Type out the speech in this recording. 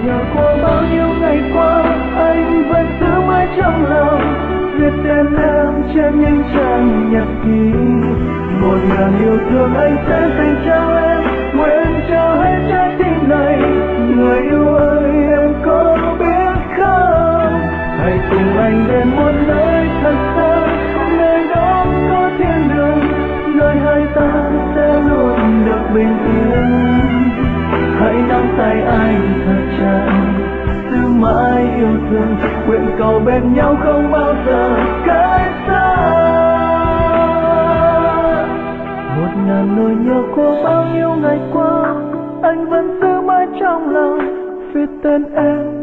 nhớ của bao nhiêu ngày qua, anh vẫn giữ mãi trong lòng, viết tên em trên những trang nhật ký. 1000 yêu thương anh sẽ dành cho em, nguyện trao hết trái tim này. Người yêu ơi em có biết không, hãy cùng anh đến một nơi thật xa, nơi đó có thiên đường, nơi hai ta sẽ luôn được bình yên. Hãy nắm tay anh thật chặt, giữ mãi yêu thương, nguyện cầu bên nhau không bao giờ cách xa. 1000 nỗi nhớ của bao nhiêu ngày qua, anh vẫn giữ mãi trong lòng, viết tên em